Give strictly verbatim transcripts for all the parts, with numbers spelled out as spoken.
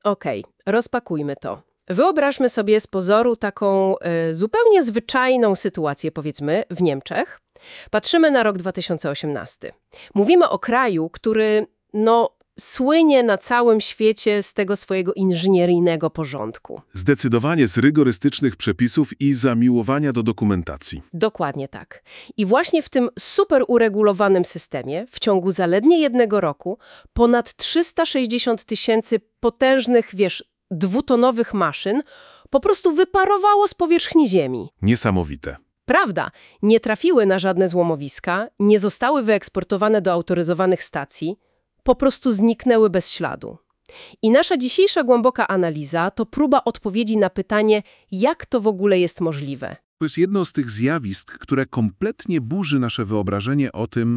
Okej, rozpakujmy to. Wyobraźmy sobie z pozoru taką y, zupełnie zwyczajną sytuację, powiedzmy, w Niemczech. Patrzymy na rok dwa tysiące osiemnasty. Mówimy o kraju, który, no, słynie na całym świecie z tego swojego inżynieryjnego porządku. Zdecydowanie z rygorystycznych przepisów i zamiłowania do dokumentacji. Dokładnie tak. I właśnie w tym super uregulowanym systemie w ciągu zaledwie jednego roku ponad trzysta sześćdziesiąt tysięcy potężnych, wiesz, dwutonowych maszyn po prostu wyparowało z powierzchni Ziemi. Niesamowite. Prawda, nie trafiły na żadne złomowiska, nie zostały wyeksportowane do autoryzowanych stacji, po prostu zniknęły bez śladu. I nasza dzisiejsza głęboka analiza to próba odpowiedzi na pytanie, jak to w ogóle jest możliwe. To jest jedno z tych zjawisk, które kompletnie burzy nasze wyobrażenie o tym,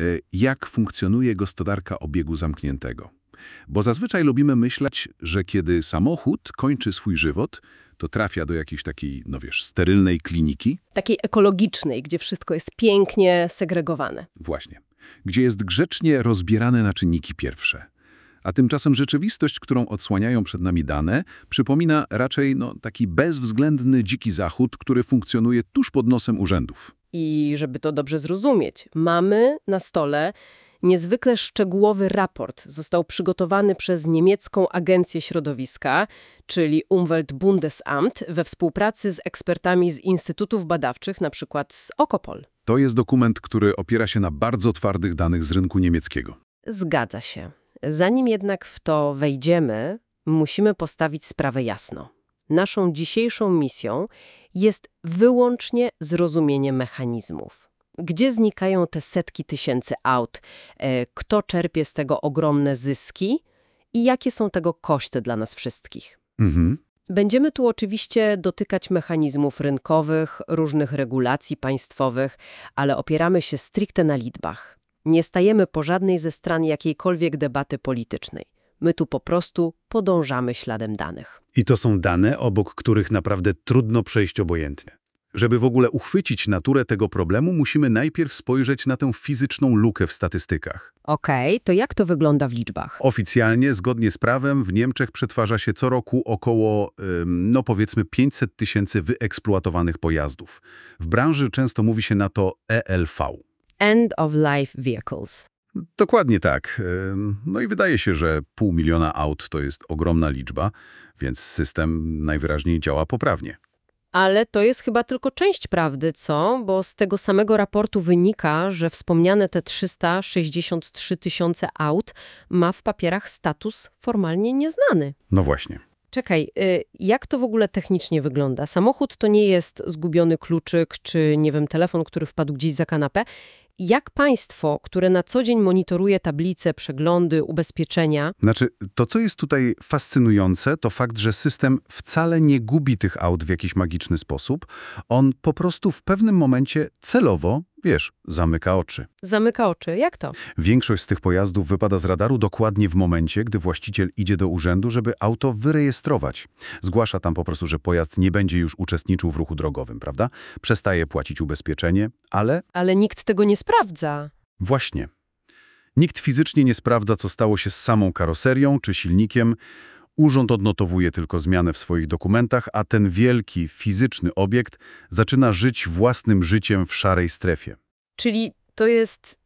jak funkcjonuje gospodarka obiegu zamkniętego. Bo zazwyczaj lubimy myśleć, że kiedy samochód kończy swój żywot, to trafia do jakiejś takiej, no wiesz, sterylnej kliniki. Takiej ekologicznej, gdzie wszystko jest pięknie segregowane. Właśnie. Gdzie jest grzecznie rozbierane na czynniki pierwsze. A tymczasem rzeczywistość, którą odsłaniają przed nami dane, przypomina raczej no, taki bezwzględny dziki zachód, który funkcjonuje tuż pod nosem urzędów. I żeby to dobrze zrozumieć, mamy na stole niezwykle szczegółowy raport. Został przygotowany przez niemiecką Agencję Środowiska, czyli Umweltbundesamt, we współpracy z ekspertami z instytutów badawczych, na przykład z Okopol. To jest dokument, który opiera się na bardzo twardych danych z rynku niemieckiego. Zgadza się. Zanim jednak w to wejdziemy, musimy postawić sprawę jasno. Naszą dzisiejszą misją jest wyłącznie zrozumienie mechanizmów. Gdzie znikają te setki tysięcy aut, e, kto czerpie z tego ogromne zyski i jakie są tego koszty dla nas wszystkich. Mhm. Będziemy tu oczywiście dotykać mechanizmów rynkowych, różnych regulacji państwowych, ale opieramy się stricte na liczbach. Nie stajemy po żadnej ze stron jakiejkolwiek debaty politycznej. My tu po prostu podążamy śladem danych. I to są dane, obok których naprawdę trudno przejść obojętnie. Żeby w ogóle uchwycić naturę tego problemu, musimy najpierw spojrzeć na tę fizyczną lukę w statystykach. Okej, okay, to jak to wygląda w liczbach? Oficjalnie, zgodnie z prawem, w Niemczech przetwarza się co roku około, no powiedzmy, pięćset tysięcy wyeksploatowanych pojazdów. W branży często mówi się na to E L V. End of Life Vehicles. Dokładnie tak. No i wydaje się, że pół miliona aut to jest ogromna liczba, więc system najwyraźniej działa poprawnie. Ale to jest chyba tylko część prawdy, co? Bo z tego samego raportu wynika, że wspomniane te trzysta sześćdziesiąt trzy tysiące aut ma w papierach status formalnie nieznany. No właśnie. Czekaj, y, jak to w ogóle technicznie wygląda? Samochód to nie jest zgubiony kluczyk, czy nie wiem, telefon, który wpadł gdzieś za kanapę. Jak państwo, które na co dzień monitoruje tablice, przeglądy, ubezpieczenia... Znaczy, to co jest tutaj fascynujące, to fakt, że system wcale nie gubi tych aut w jakiś magiczny sposób. On po prostu w pewnym momencie celowo, wiesz, zamyka oczy. Zamyka oczy? Jak to? Większość z tych pojazdów wypada z radaru dokładnie w momencie, gdy właściciel idzie do urzędu, żeby auto wyrejestrować. Zgłasza tam po prostu, że pojazd nie będzie już uczestniczył w ruchu drogowym, prawda? Przestaje płacić ubezpieczenie, ale... Ale nikt tego nie sprawdza. Właśnie. Nikt fizycznie nie sprawdza, co stało się z samą karoserią czy silnikiem. Urząd odnotowuje tylko zmianę w swoich dokumentach, a ten wielki, fizyczny obiekt zaczyna żyć własnym życiem w szarej strefie. Czyli to jest,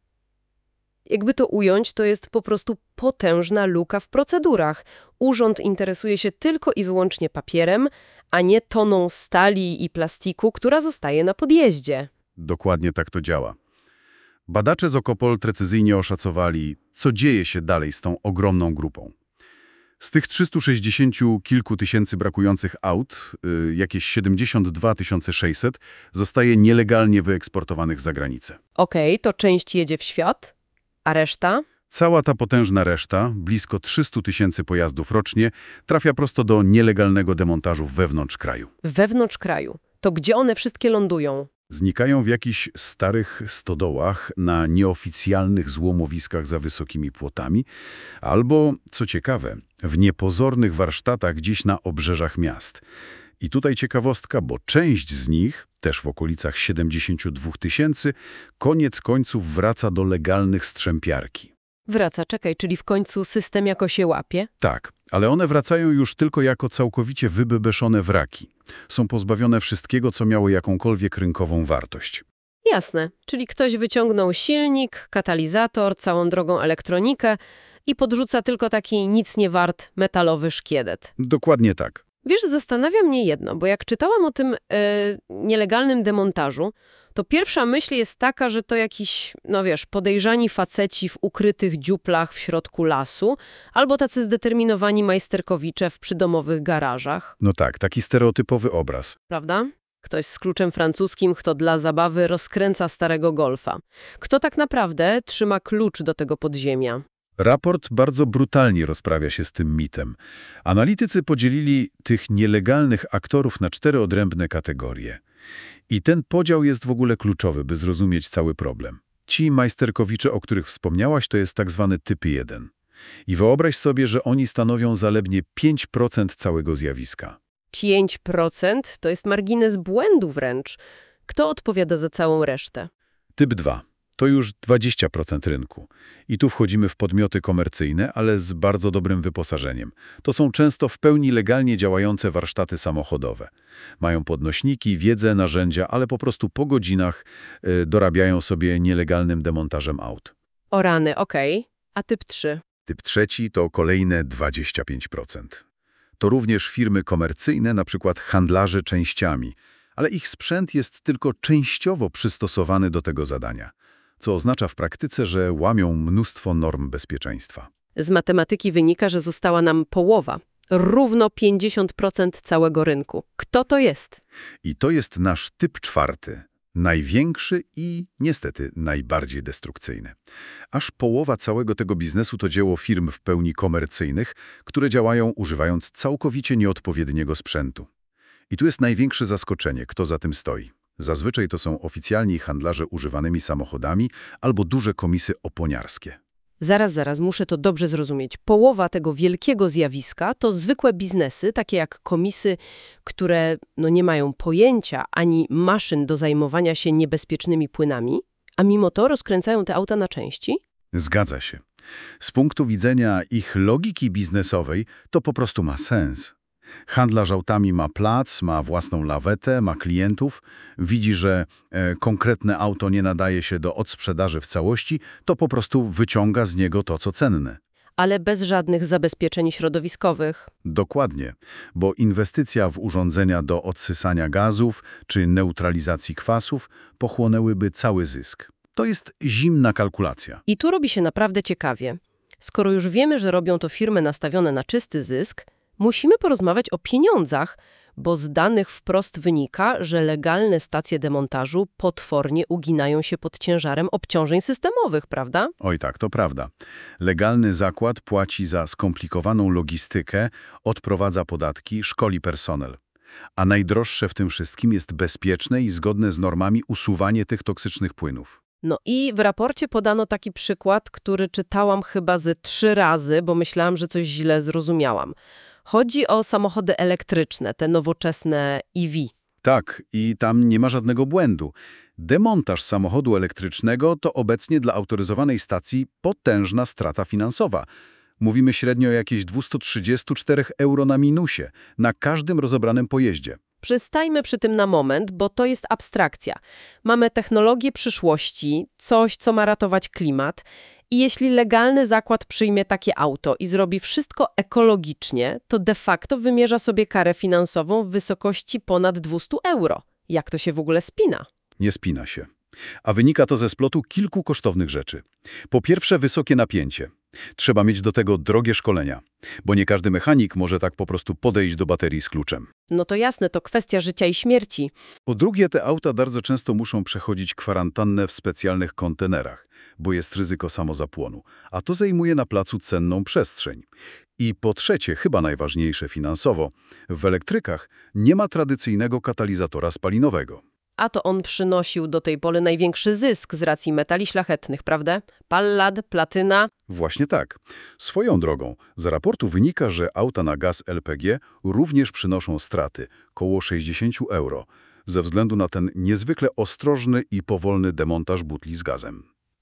jakby to ująć, to jest po prostu potężna luka w procedurach. Urząd interesuje się tylko i wyłącznie papierem, a nie toną stali i plastiku, która zostaje na podjeździe. Dokładnie tak to działa. Badacze z Okopol precyzyjnie oszacowali, co dzieje się dalej z tą ogromną grupą. Z tych trzystu sześćdziesięciu kilku tysięcy brakujących aut, y, jakieś siedemdziesiąt dwa tysiące sześćset zostaje nielegalnie wyeksportowanych za granicę. Okej, okay, to część jedzie w świat, a reszta? Cała ta potężna reszta, blisko trzysta tysięcy pojazdów rocznie, trafia prosto do nielegalnego demontażu wewnątrz kraju. Wewnątrz kraju. To gdzie one wszystkie lądują? Znikają w jakichś starych stodołach, na nieoficjalnych złomowiskach za wysokimi płotami, albo, co ciekawe, w niepozornych warsztatach gdzieś na obrzeżach miast. I tutaj ciekawostka, bo część z nich, też w okolicach siedemdziesięciu dwóch tysięcy, koniec końców wraca do legalnych strzępiarki. Wraca, czekaj, czyli w końcu system jako się łapie? Tak, ale one wracają już tylko jako całkowicie wybebeszone wraki. Są pozbawione wszystkiego, co miało jakąkolwiek rynkową wartość. Jasne, czyli ktoś wyciągnął silnik, katalizator, całą drogą elektronikę i podrzuca tylko taki nic nie wart metalowy szkielet. Dokładnie tak. Wiesz, zastanawia mnie jedno, bo jak czytałam o tym e, nielegalnym demontażu, to pierwsza myśl jest taka, że to jakiś, no wiesz, podejrzani faceci w ukrytych dziuplach w środku lasu, albo tacy zdeterminowani majsterkowicze w przydomowych garażach, No tak, taki stereotypowy obraz. prawda? Ktoś z kluczem francuskim, kto dla zabawy rozkręca starego golfa. Kto tak naprawdę trzyma klucz do tego podziemia? Raport bardzo brutalnie rozprawia się z tym mitem. Analitycy podzielili tych nielegalnych aktorów na cztery odrębne kategorie. I ten podział jest w ogóle kluczowy, by zrozumieć cały problem. Ci majsterkowicze, o których wspomniałaś, to jest tak zwany typ jeden. I wyobraź sobie, że oni stanowią zaledwie pięć procent całego zjawiska. pięć procent to jest margines błędu wręcz. Kto odpowiada za całą resztę? Typ dwa. To już dwadzieścia procent rynku. I tu wchodzimy w podmioty komercyjne, ale z bardzo dobrym wyposażeniem. To są często w pełni legalnie działające warsztaty samochodowe. Mają podnośniki, wiedzę, narzędzia, ale po prostu po godzinach y, dorabiają sobie nielegalnym demontażem aut. O rany, okej. A typ trzy? Typ trzeci to kolejne dwadzieścia pięć procent. To również firmy komercyjne, na przykład handlarze częściami, ale ich sprzęt jest tylko częściowo przystosowany do tego zadania, co oznacza w praktyce, że łamią mnóstwo norm bezpieczeństwa. Z matematyki wynika, że została nam połowa. Równo pięćdziesiąt procent całego rynku. Kto to jest? I to jest nasz typ czwarty, największy i niestety najbardziej destrukcyjny. Aż połowa całego tego biznesu to dzieło firm w pełni komercyjnych, które działają używając całkowicie nieodpowiedniego sprzętu. I tu jest największe zaskoczenie, kto za tym stoi. Zazwyczaj to są oficjalni handlarze używanymi samochodami albo duże komisy oponiarskie. Zaraz, zaraz, muszę to dobrze zrozumieć. Połowa tego wielkiego zjawiska to zwykłe biznesy, takie jak komisy, które no, nie mają pojęcia ani maszyn do zajmowania się niebezpiecznymi płynami, a mimo to rozkręcają te auta na części? Zgadza się. Z punktu widzenia ich logiki biznesowej to po prostu ma sens. Handlarz autami ma plac, ma własną lawetę, ma klientów, widzi, że e, konkretne auto nie nadaje się do odsprzedaży w całości, to po prostu wyciąga z niego to, co cenne. Ale bez żadnych zabezpieczeń środowiskowych. Dokładnie, bo inwestycja w urządzenia do odsysania gazów czy neutralizacji kwasów pochłonęłyby cały zysk. To jest zimna kalkulacja. I tu robi się naprawdę ciekawie. Skoro już wiemy, że robią to firmy nastawione na czysty zysk, musimy porozmawiać o pieniądzach, bo z danych wprost wynika, że legalne stacje demontażu potwornie uginają się pod ciężarem obciążeń systemowych, prawda? Oj tak, to prawda. Legalny zakład płaci za skomplikowaną logistykę, odprowadza podatki, szkoli personel. A najdroższe w tym wszystkim jest bezpieczne i zgodne z normami usuwanie tych toksycznych płynów. No i w raporcie podano taki przykład, który czytałam chyba ze trzy razy, bo myślałam, że coś źle zrozumiałam. Chodzi o samochody elektryczne, te nowoczesne E V. Tak, i tam nie ma żadnego błędu. Demontaż samochodu elektrycznego to obecnie dla autoryzowanej stacji potężna strata finansowa. Mówimy średnio o jakieś dwieście trzydzieści cztery euro na minusie, na każdym rozebranym pojeździe. Przystajmy przy tym na moment, bo to jest abstrakcja. Mamy technologię przyszłości, coś, co ma ratować klimat i jeśli legalny zakład przyjmie takie auto i zrobi wszystko ekologicznie, to de facto wymierza sobie karę finansową w wysokości ponad dwieście euro. Jak to się w ogóle spina? Nie spina się. A wynika to ze splotu kilku kosztownych rzeczy. Po pierwsze, wysokie napięcie. Trzeba mieć do tego drogie szkolenia, bo nie każdy mechanik może tak po prostu podejść do baterii z kluczem. No to jasne, to kwestia życia i śmierci. Po drugie, te auta bardzo często muszą przechodzić kwarantannę w specjalnych kontenerach, bo jest ryzyko samozapłonu, a to zajmuje na placu cenną przestrzeń. I po trzecie, chyba najważniejsze finansowo, w elektrykach nie ma tradycyjnego katalizatora spalinowego. A to on przynosił do tej pory największy zysk z racji metali szlachetnych, prawda? Pallad, platyna. Właśnie tak. Swoją drogą, z raportu wynika, że auta na gaz L P G również przynoszą straty, koło sześćdziesiąt euro, ze względu na ten niezwykle ostrożny i powolny demontaż butli z gazem.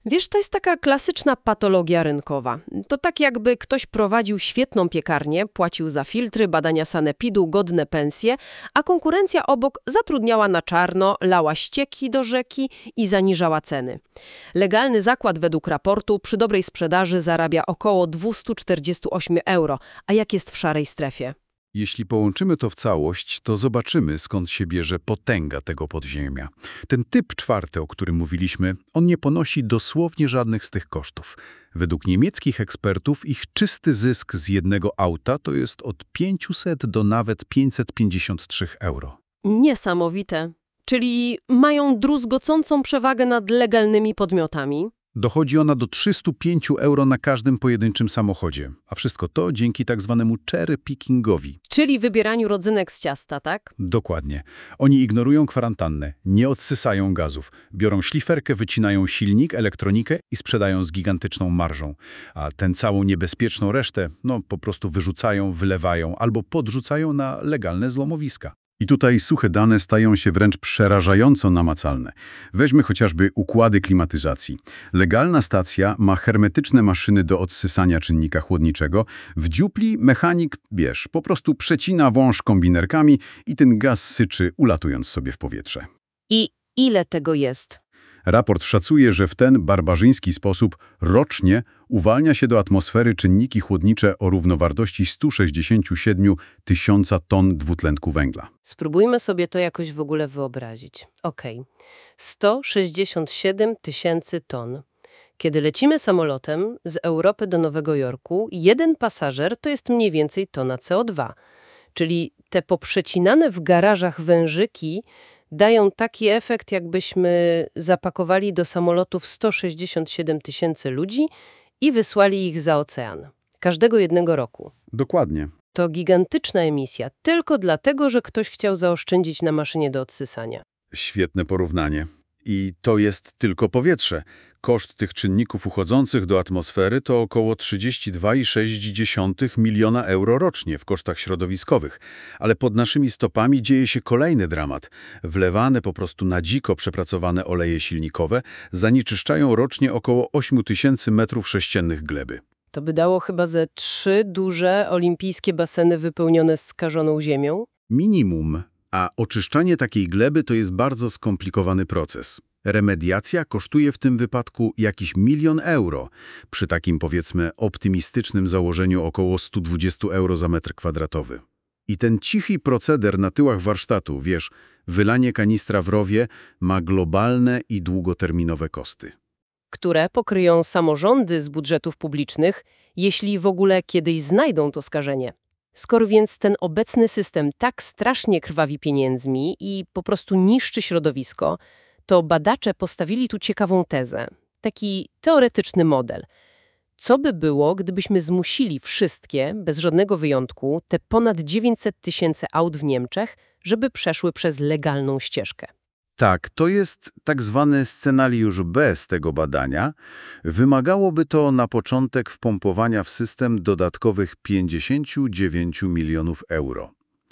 Wiesz, to jest taka klasyczna patologia rynkowa. To tak jakby ktoś prowadził świetną piekarnię, płacił za filtry, badania sanepidu, godne pensje, a konkurencja obok zatrudniała na czarno, lała ścieki do rzeki i zaniżała ceny. Legalny zakład według raportu przy dobrej sprzedaży zarabia około dwieście czterdzieści osiem euro, a jak jest w szarej strefie? Jeśli połączymy to w całość, to zobaczymy, skąd się bierze potęga tego podziemia. Ten typ czwarty, o którym mówiliśmy, on nie ponosi dosłownie żadnych z tych kosztów. Według niemieckich ekspertów ich czysty zysk z jednego auta to jest od pięćset do nawet pięćset pięćdziesiąt trzy euro. Niesamowite. Czyli mają druzgocącą przewagę nad legalnymi podmiotami. Dochodzi ona do trzysta pięć euro na każdym pojedynczym samochodzie, a wszystko to dzięki tak zwanemu cherry pickingowi. Czyli wybieraniu rodzynek z ciasta, tak? Dokładnie. Oni ignorują kwarantannę, nie odsysają gazów, biorą szliferkę, wycinają silnik, elektronikę i sprzedają z gigantyczną marżą. A tę całą niebezpieczną resztę, no po prostu wyrzucają, wylewają albo podrzucają na legalne złomowiska. I tutaj suche dane stają się wręcz przerażająco namacalne. Weźmy chociażby układy klimatyzacji. Legalna stacja ma hermetyczne maszyny do odsysania czynnika chłodniczego. W dziupli mechanik, wiesz, po prostu przecina wąż kombinerkami i ten gaz syczy, ulatując sobie w powietrze. I ile tego jest? Raport szacuje, że w ten barbarzyński sposób rocznie uwalnia się do atmosfery czynniki chłodnicze o równowartości sto sześćdziesiąt siedem tysięcy ton dwutlenku węgla. Spróbujmy sobie to jakoś w ogóle wyobrazić. Okej, sto sześćdziesiąt siedem tysięcy ton. Kiedy lecimy samolotem z Europy do Nowego Jorku, jeden pasażer to jest mniej więcej tona C O dwa. Czyli te poprzecinane w garażach wężyki dają taki efekt, jakbyśmy zapakowali do samolotów sto sześćdziesiąt siedem tysięcy ludzi i wysłali ich za ocean. Każdego jednego roku. Dokładnie. To gigantyczna emisja, tylko dlatego, że ktoś chciał zaoszczędzić na maszynie do odsysania. Świetne porównanie. I to jest tylko powietrze. Koszt tych czynników uchodzących do atmosfery to około trzydzieści dwa i sześć miliona euro rocznie w kosztach środowiskowych. Ale pod naszymi stopami dzieje się kolejny dramat. Wlewane po prostu na dziko przepracowane oleje silnikowe zanieczyszczają rocznie około osiem tysięcy metrów sześciennych gleby. To by dało chyba ze trzy duże olimpijskie baseny wypełnione skażoną ziemią? Minimum. A oczyszczanie takiej gleby to jest bardzo skomplikowany proces. Remediacja kosztuje w tym wypadku jakiś milion euro, przy takim powiedzmy optymistycznym założeniu około sto dwadzieścia euro za metr kwadratowy. I ten cichy proceder na tyłach warsztatu, wiesz, wylanie kanistra w rowie ma globalne i długoterminowe koszty. Które pokryją samorządy z budżetów publicznych, jeśli w ogóle kiedyś znajdą to skażenie. Skoro więc ten obecny system tak strasznie krwawi pieniędzmi i po prostu niszczy środowisko, to badacze postawili tu ciekawą tezę, taki teoretyczny model. Co by było, gdybyśmy zmusili wszystkie, bez żadnego wyjątku, te ponad dziewięćset tysięcy aut w Niemczech, żeby przeszły przez legalną ścieżkę? Tak, to jest tak zwany scenariusz B z tego badania. Wymagałoby to na początek wpompowania w system dodatkowych pięćdziesiąt dziewięć milionów euro.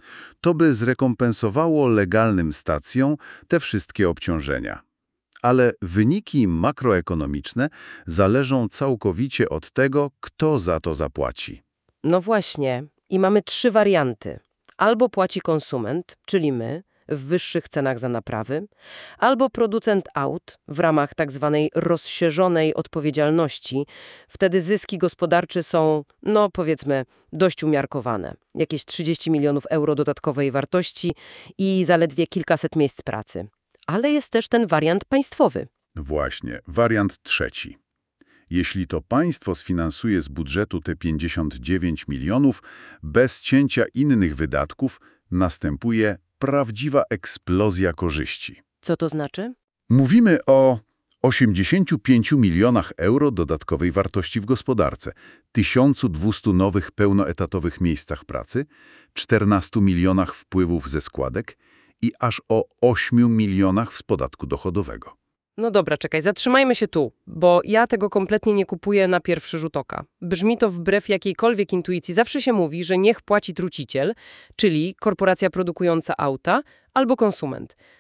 To by zrekompensowało legalnym stacjom te wszystkie obciążenia. Ale wyniki makroekonomiczne zależą całkowicie od tego, kto za to zapłaci. No właśnie. I mamy trzy warianty. Albo płaci konsument, czyli my, w wyższych cenach za naprawy, albo producent aut w ramach tak zwanej rozszerzonej odpowiedzialności. Wtedy zyski gospodarcze są, no powiedzmy, dość umiarkowane. Jakieś trzydzieści milionów euro dodatkowej wartości i zaledwie kilkaset miejsc pracy. Ale jest też ten wariant państwowy. Właśnie, wariant trzeci. Jeśli to państwo sfinansuje z budżetu te pięćdziesiąt dziewięć milionów, bez cięcia innych wydatków następuje prawdziwa eksplozja korzyści. Co to znaczy? Mówimy o osiemdziesięciu pięciu milionach euro dodatkowej wartości w gospodarce, tysiącu dwustu nowych pełnoetatowych miejscach pracy, czternastu milionach wpływów ze składek i aż o ośmiu milionach z podatku dochodowego. No dobra, czekaj, zatrzymajmy się tu, bo ja tego kompletnie nie kupuję na pierwszy rzut oka. Brzmi to wbrew jakiejkolwiek intuicji. Zawsze się mówi, że niech płaci truciciel, czyli korporacja produkująca auta, albo konsument.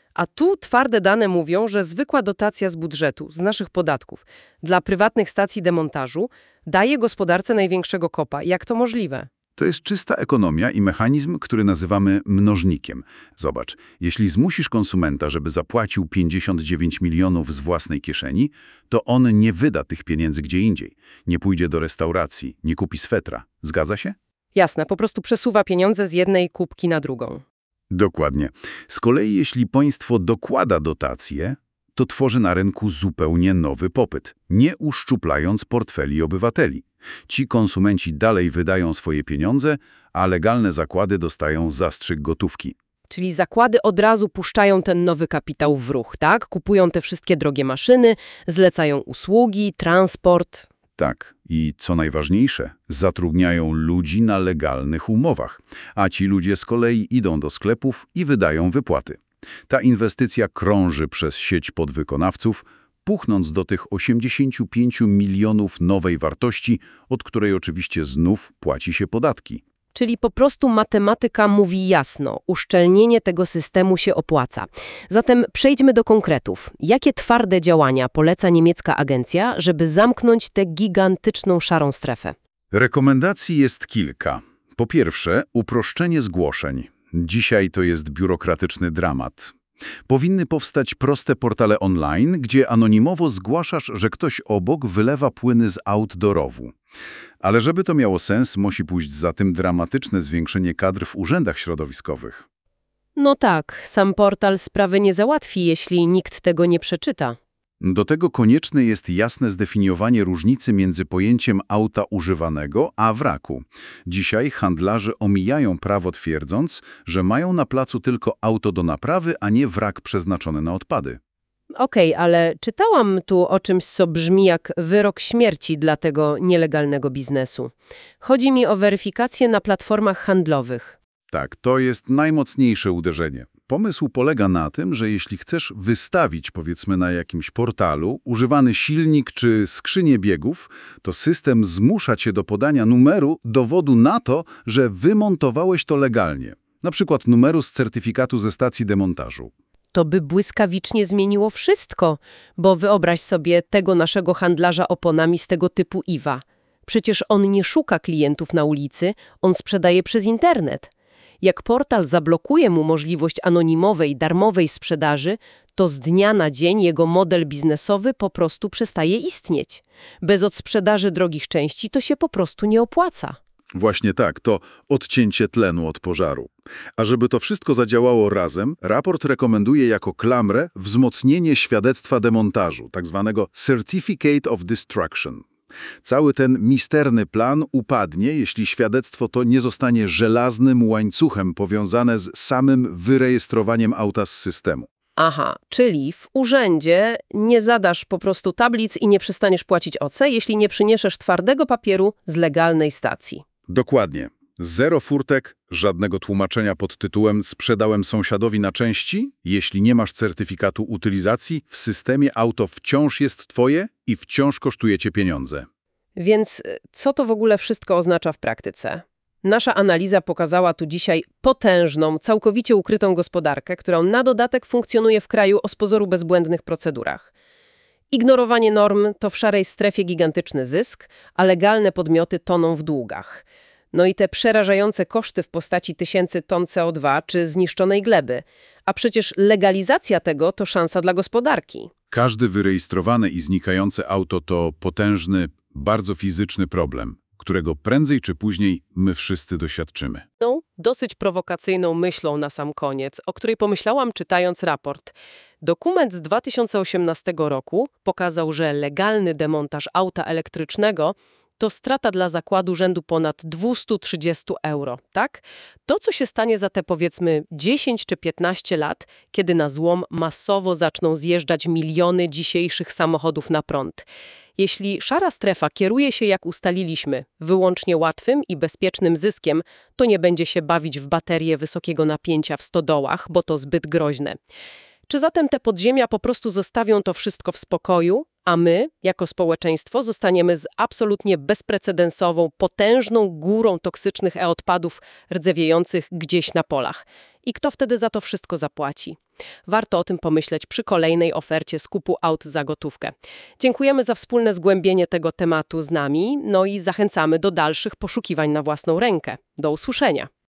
A tu twarde dane mówią, że zwykła dotacja z budżetu, z naszych podatków, dla prywatnych stacji demontażu daje gospodarce największego kopa. Jak to możliwe? To jest czysta ekonomia i mechanizm, który nazywamy mnożnikiem. Zobacz, jeśli zmusisz konsumenta, żeby zapłacił pięćdziesiąt dziewięć milionów z własnej kieszeni, to on nie wyda tych pieniędzy gdzie indziej. Nie pójdzie do restauracji, nie kupi swetra. Zgadza się? Jasne, po prostu przesuwa pieniądze z jednej kubki na drugą. Dokładnie. Z kolei jeśli państwo dokłada dotacje, to tworzy na rynku zupełnie nowy popyt, nie uszczuplając portfeli obywateli. Ci konsumenci dalej wydają swoje pieniądze, a legalne zakłady dostają zastrzyk gotówki. Czyli zakłady od razu puszczają ten nowy kapitał w ruch, tak? Kupują te wszystkie drogie maszyny, zlecają usługi, transport. Tak. I co najważniejsze, zatrudniają ludzi na legalnych umowach, a ci ludzie z kolei idą do sklepów i wydają wypłaty. Ta inwestycja krąży przez sieć podwykonawców, puchnąc do tych osiemdziesięciu pięciu milionów nowej wartości, od której oczywiście znów płaci się podatki. Czyli po prostu matematyka mówi jasno, uszczelnienie tego systemu się opłaca. Zatem przejdźmy do konkretów. Jakie twarde działania poleca niemiecka agencja, żeby zamknąć tę gigantyczną szarą strefę? Rekomendacji jest kilka. Po pierwsze, uproszczenie zgłoszeń. Dzisiaj to jest biurokratyczny dramat. Powinny powstać proste portale online, gdzie anonimowo zgłaszasz, że ktoś obok wylewa płyny z aut do rowu. Ale żeby to miało sens, musi pójść za tym dramatyczne zwiększenie kadr w urzędach środowiskowych. No tak, sam portal sprawy nie załatwi, jeśli nikt tego nie przeczyta. Do tego konieczne jest jasne zdefiniowanie różnicy między pojęciem auta używanego a wraku. Dzisiaj handlarze omijają prawo, twierdząc, że mają na placu tylko auto do naprawy, a nie wrak przeznaczony na odpady. Okej, ale czytałam tu o czymś, co brzmi jak wyrok śmierci dla tego nielegalnego biznesu. Chodzi mi o weryfikację na platformach handlowych. Tak, to jest najmocniejsze uderzenie. Pomysł polega na tym, że jeśli chcesz wystawić, powiedzmy na jakimś portalu, używany silnik czy skrzynię biegów, to system zmusza cię do podania numeru dowodu na to, że wymontowałeś to legalnie. Na przykład numeru z certyfikatu ze stacji demontażu. To by błyskawicznie zmieniło wszystko, bo wyobraź sobie tego naszego handlarza oponami z tego typu I W A. Przecież on nie szuka klientów na ulicy, on sprzedaje przez internet. Jak portal zablokuje mu możliwość anonimowej, darmowej sprzedaży, to z dnia na dzień jego model biznesowy po prostu przestaje istnieć. Bez odsprzedaży drogich części to się po prostu nie opłaca. Właśnie tak, to odcięcie tlenu od pożaru. A żeby to wszystko zadziałało razem, raport rekomenduje jako klamrę wzmocnienie świadectwa demontażu, tak zwanego Certificate of Destruction. Cały ten misterny plan upadnie, jeśli świadectwo to nie zostanie żelaznym łańcuchem powiązane z samym wyrejestrowaniem auta z systemu. Aha, czyli w urzędzie nie zadasz po prostu tablic i nie przestaniesz płacić O C, jeśli nie przyniesiesz twardego papieru z legalnej stacji. Dokładnie. Zero furtek, żadnego tłumaczenia pod tytułem sprzedałem sąsiadowi na części. Jeśli nie masz certyfikatu utylizacji, w systemie auto wciąż jest twoje i wciąż kosztuje cię pieniądze. Więc co to w ogóle wszystko oznacza w praktyce? Nasza analiza pokazała tu dzisiaj potężną, całkowicie ukrytą gospodarkę, która na dodatek funkcjonuje w kraju o z pozoru bezbłędnych procedurach. Ignorowanie norm to w szarej strefie gigantyczny zysk, a legalne podmioty toną w długach. No i te przerażające koszty w postaci tysięcy ton C O dwa czy zniszczonej gleby. A przecież legalizacja tego to szansa dla gospodarki. Każde wyrejestrowane i znikające auto to potężny, bardzo fizyczny problem, którego prędzej czy później my wszyscy doświadczymy. No, dosyć prowokacyjną myślą na sam koniec, o której pomyślałam czytając raport. Dokument z dwa tysiące osiemnastego roku pokazał, że legalny demontaż auta elektrycznego to strata dla zakładu rzędu ponad dwieście trzydzieści euro, tak? To, co się stanie za te powiedzmy dziesięć czy piętnaście lat, kiedy na złom masowo zaczną zjeżdżać miliony dzisiejszych samochodów na prąd. Jeśli szara strefa kieruje się, jak ustaliliśmy, wyłącznie łatwym i bezpiecznym zyskiem, to nie będzie się bawić w baterie wysokiego napięcia w stodołach, bo to zbyt groźne. Czy zatem te podziemia po prostu zostawią to wszystko w spokoju, A my, jako społeczeństwo, zostaniemy z absolutnie bezprecedensową, potężną górą toksycznych e-odpadów rdzewiejących gdzieś na polach. I kto wtedy za to wszystko zapłaci? Warto o tym pomyśleć przy kolejnej ofercie skupu aut za gotówkę. Dziękujemy za wspólne zgłębienie tego tematu z nami, no i zachęcamy do dalszych poszukiwań na własną rękę. Do usłyszenia.